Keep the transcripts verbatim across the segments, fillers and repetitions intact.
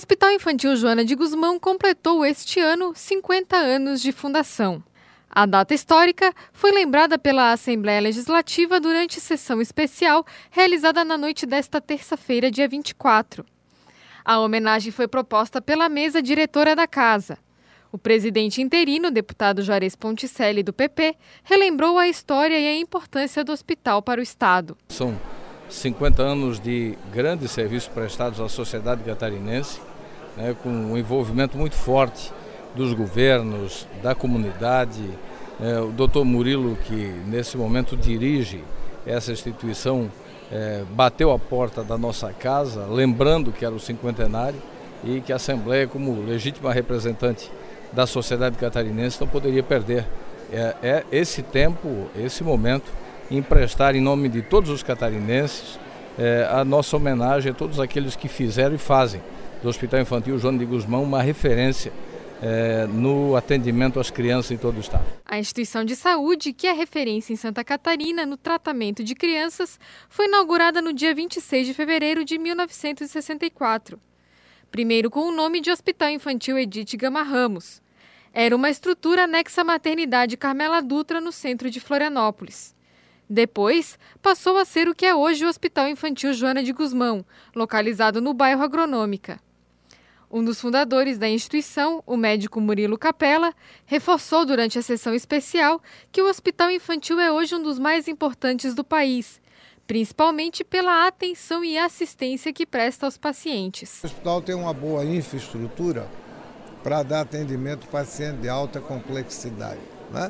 Hospital Infantil Joana de Guzmão completou este ano cinquenta anos de fundação. A data histórica foi lembrada pela Assembleia Legislativa durante sessão especial realizada na noite desta terça-feira, dia vinte e quatro. A homenagem foi proposta pela mesa diretora da casa. O presidente interino, deputado Juarez Ponticelli, do P P, relembrou a história e a importância do hospital para o Estado. São cinquenta anos de grandes serviços prestados à sociedade catarinense, né, com um envolvimento muito forte dos governos, da comunidade. É, o doutor Murilo, que nesse momento dirige essa instituição, é, bateu a porta da nossa casa, lembrando que era o cinquentenário e que a Assembleia, como legítima representante da sociedade catarinense, não poderia perder é, é esse tempo, esse momento, emprestar em nome de todos os catarinenses é, a nossa homenagem a todos aqueles que fizeram e fazem do Hospital Infantil Joana de Guzmão uma referência é, no atendimento às crianças em todo o estado. A instituição de saúde, que é referência em Santa Catarina no tratamento de crianças, foi inaugurada no dia vinte e seis de fevereiro de mil novecentos e sessenta e quatro. Primeiro com o nome de Hospital Infantil Edith Gama Ramos. Era uma estrutura anexa à maternidade Carmela Dutra, no centro de Florianópolis. Depois, passou a ser o que é hoje o Hospital Infantil Joana de Guzmão, localizado no bairro Agronômica. Um dos fundadores da instituição, o médico Murilo Capella, reforçou durante a sessão especial que o Hospital Infantil é hoje um dos mais importantes do país, principalmente pela atenção e assistência que presta aos pacientes. O hospital tem uma boa infraestrutura para dar atendimento a paciente de alta complexidade, né?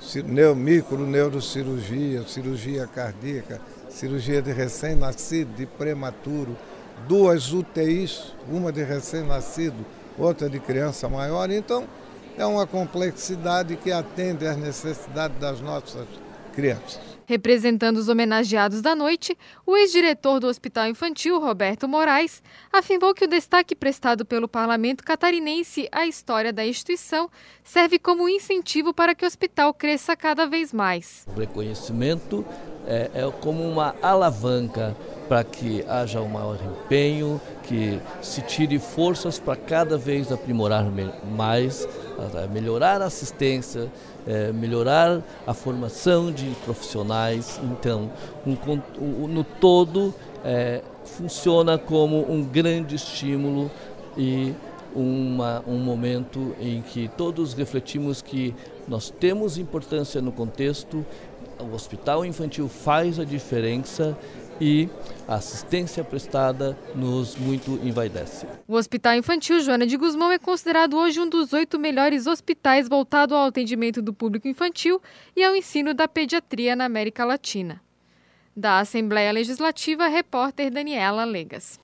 Micro, neurocirurgia, cirurgia cardíaca, cirurgia de recém-nascido, de prematuro, duas U T Is, uma de recém-nascido, outra de criança maior. Então, é uma complexidade que atende às necessidades das nossas crianças. Representando os homenageados da noite, o ex-diretor do Hospital Infantil, Roberto Moraes, afirmou que o destaque prestado pelo Parlamento catarinense à história da instituição serve como incentivo para que o hospital cresça cada vez mais. O reconhecimento é, é como uma alavanca para que haja um maior empenho, que se tire forças para cada vez aprimorar mais, melhorar a assistência, é, melhorar a formação de profissionais. Então, um, no todo, é, funciona como um grande estímulo e uma, um momento em que todos refletimos que nós temos importância no contexto, o Hospital Infantil faz a diferença e a assistência prestada nos muito envaidece. O Hospital Infantil Joana de Guzmão é considerado hoje um dos oito melhores hospitais voltado ao atendimento do público infantil e ao ensino da pediatria na América Latina. Da Assembleia Legislativa, repórter Daniela Legas.